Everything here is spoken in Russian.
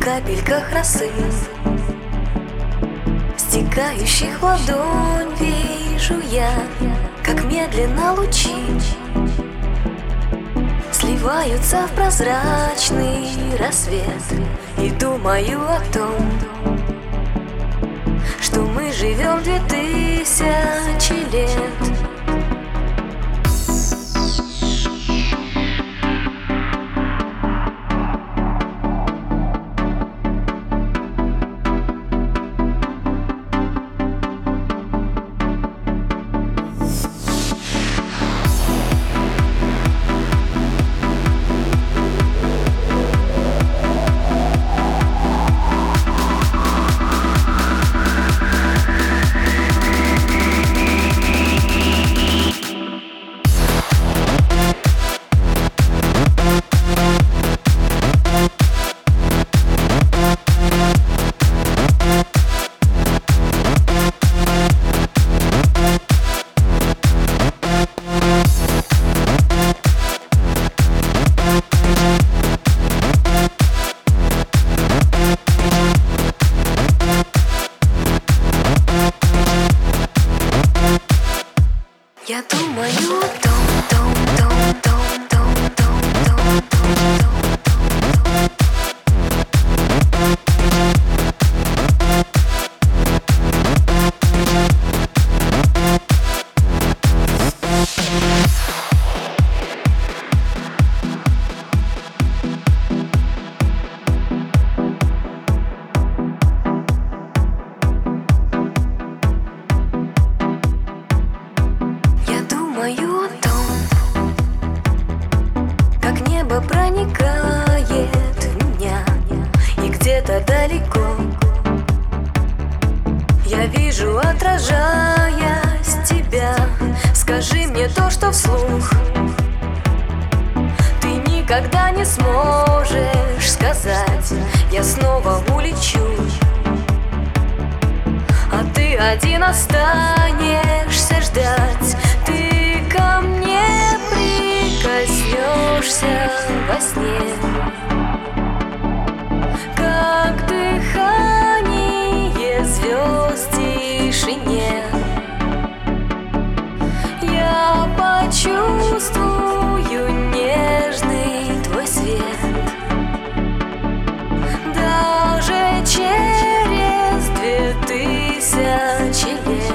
капельках росы, стекающих в ладонь, вижу я, как медленно лучи сливаются в прозрачный рассвет. И думаю о том, что мы живем 2000 лет. Я думаю о том, как небо проникает в меня, и где-то далеко я вижу, отражаясь тебя. Скажи мне то, что вслух ты никогда не сможешь сказать. Я снова улечу, а ты один останешься ждать. Ты ко мне прикоснешься во сне, как дыхание звезд в тишине. Я почувствую нежный твой свет, даже через 2000 лет.